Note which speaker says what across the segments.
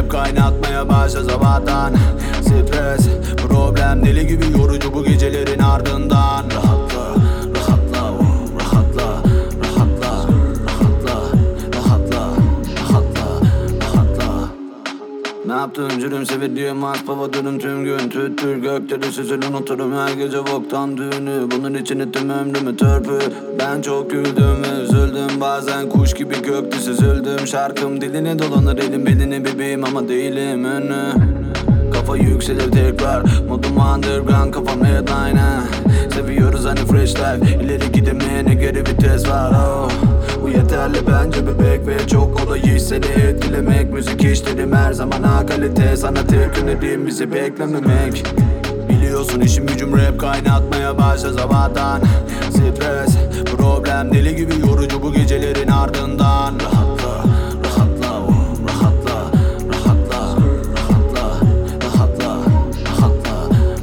Speaker 1: rap kaynatmaya başla sabahtan. Stres, problem deli gibi yorucu bu gecelerin ardından. Rahatla, rahatla, rahatla, rahatla, rahatla, rahatla, rahatla, rahatla. Ne yaptım cürüm sevildiğim az pavadırım tüm gün. Tüttür gökleri süzül unuturum her gece boktan düğünü. Bunun için ettim ömrümü törpü. Ben çok güldüm ve üzüldüm. Bazen kuş gibi gökte süzüldüm. Şarkım diline dolanır elim beline bebeğim ama değilim ünlü. Kafa yükselir tekrar modum underground kafam headline'a. Seviyoruz hani fresh life ileri gidemeyene geri vites var oh. Bu yeterli bence bebek ve çok kolay seni etkilemek. Müzik işlerim her zaman ha kalite. Sana terk önerdiğim bizi beklememek. Biliyorsun işim gücüm rap kaynatmaya başla sabahtan. Stres, problem deli gibi yorucu bu gecelerin ardından. Rahatla, rahatla, rahatla, rahatla, rahatla, rahatla, rahatla,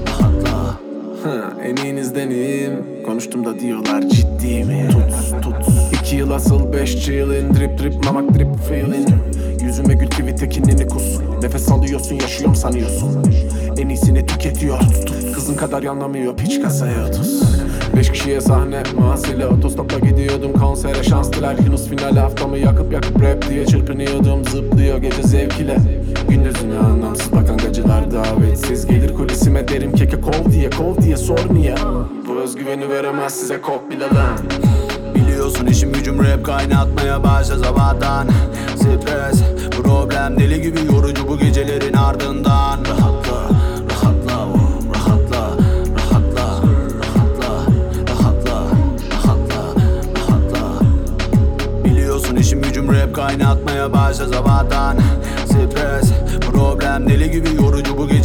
Speaker 1: rahatla.
Speaker 2: En iyinizdenim. Konuştum da diyorlar ciddi mi? Tut 2 yıl asıl 5 yılın drip drip mamak drip feeling. Yüzüme gül tweet'e kinini kus. Nefes alıyorsun yaşıyorum sanıyorsun. En iyisini tüketiyor. Kızın kadar yanlamıyor piç kasaya tuz. 5 kişiye sahne mahsile otostopla gidiyordum konsere şanslılar. Yunus final haftamı yakıp rap diye çırpınıyordum. Zıplıyor gece zevk ile. Gündüzüne anlamsız bakan gacılar davetsiz. Gelir kulisime derim keke kov diye sor niye. Bu özgüveni veremez size kok bile lan.
Speaker 1: Biliyorsun işim gücüm rap kaynatmaya başla sabahtan. Stres, problem deli gibi yorucu bu gecelerin ardından. Rahatla, rahatla, rahatla, rahatla, rahatla, rahatla, rahatla, rahatla. Biliyorsun işim gücüm rap kaynatmaya başla sabahtan. Stres, problem deli gibi yorucu bu gecelerin